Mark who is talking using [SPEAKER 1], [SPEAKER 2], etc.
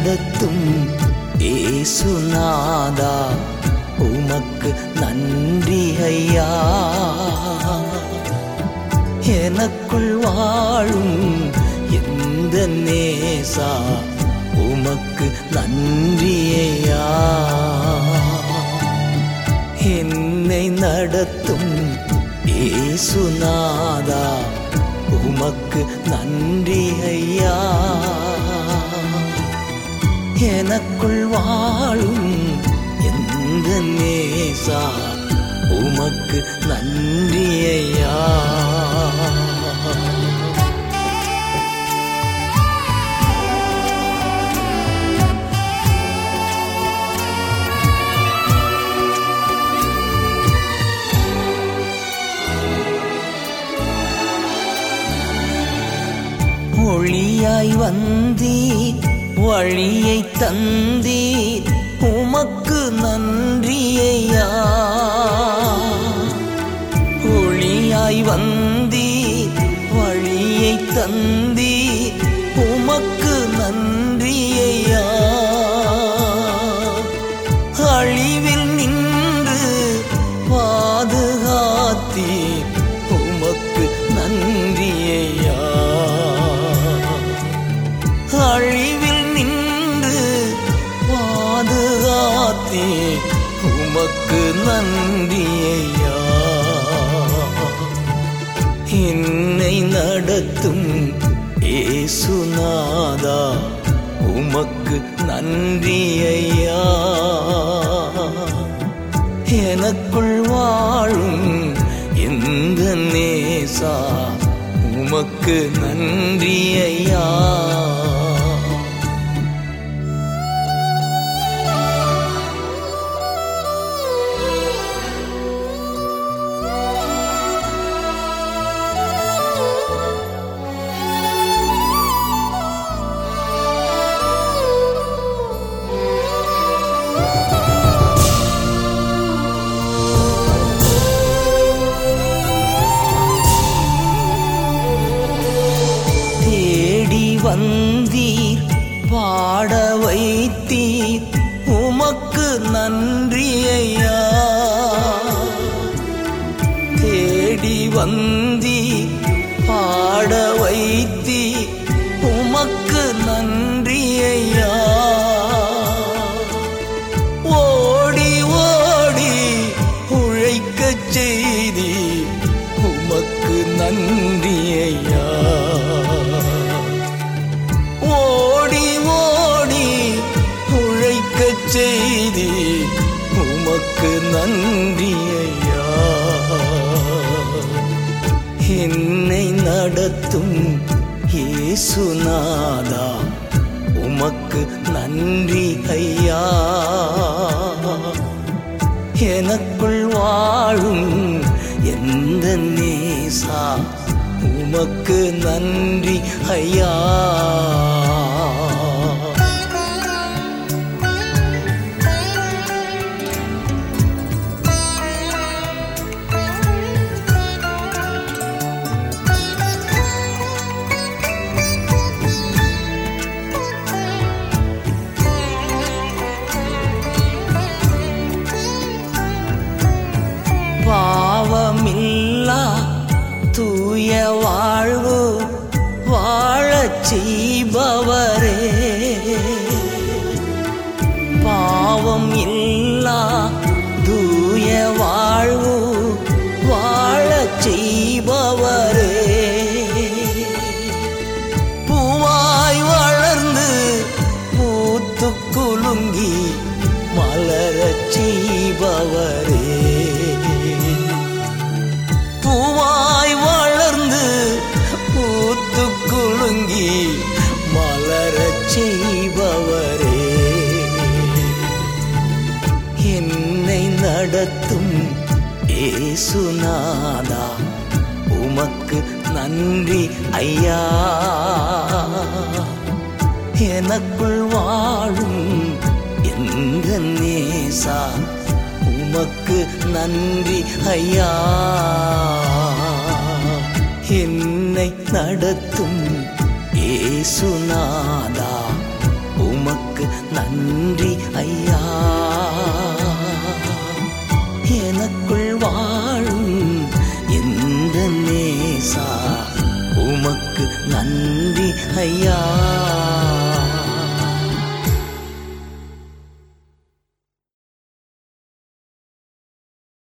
[SPEAKER 1] நடத்தும் இயேசுநாதா உமக்கு நன்றி ஐயா. எனக்குள் வாழும் எந்த நேசா உமக்கு நன்றி ஐயா. என்னை நடத்தும் இயேசுநாதா உமக்கு நன்றி ஐயா. எனக்குள் வாழும் எந்த நேசா உமக்கு நன்றி ஐயா. ஒளியாய் வந்தீர், வழியை தந்தீர், உமக்கு நன்றி ஐயா. ஒளியாய் வந்தீர், வழியை தந்தீர், உமக்கு நன்றி ஐயா. அழிவில் நின்று பாதுகாத்தீர், உமக்கு நன்றி ஐயா. அழிவில் நின்று பாதுகாத்தீர், உமக்கு நன்றி ஐயா. என்னை நடத்தும் இயேசுநாதா உமக்கு நன்றி ஐயா. எனக்குள் வாழும் எந்த நேசா உமக்கு நன்றி ஐயா. வந்தீர், பாட வைத்தீர், உமக்கு நன்றி ஐயா. தேடி வந்தீர், பாட வைத்தீர், உமக்கு நன்றி ஐயா. ஓடி ஓடி உழைக்கச் செய்தீர், உமக்கு நன்றி ஐயா. ஓடி ஓடி உழைக்கச் செய்தி, உமக்கு நன்றி ஐயா. என்னை நடத்தும் இயேசுநாதா உமக்கு நன்றி ஐயா. எனக்குள் வாழும் எந்த நேசா உமக்கு நன்றி ஐயா. பாவமில்லா தூய வாழ்வு வாழச் செய்பவரே. பாவம் இல்லா தூய வாழ்வு வாழச் செய்பவரே. பூவாய் வளர்ந்து பூத்து குலுங்கி மலரச் செய்பவரே. பூவாய் வளர்ந்து பூத்து குலுங்கி மலரச் செய்பவரே. என்னை நடத்தும் இயேசுநாதா உமக்கு நன்றி ஐயா. எனக்குள் வாழும் எந்த நேசா உமக்கு நன்றி ஐயா. என்னை நடத்தும் இயேசுநாதா உமக்கு நன்றி ஐயா. எனக்குள் வாழும் எந்த நேசா உமக்கு நன்றி ஐயா.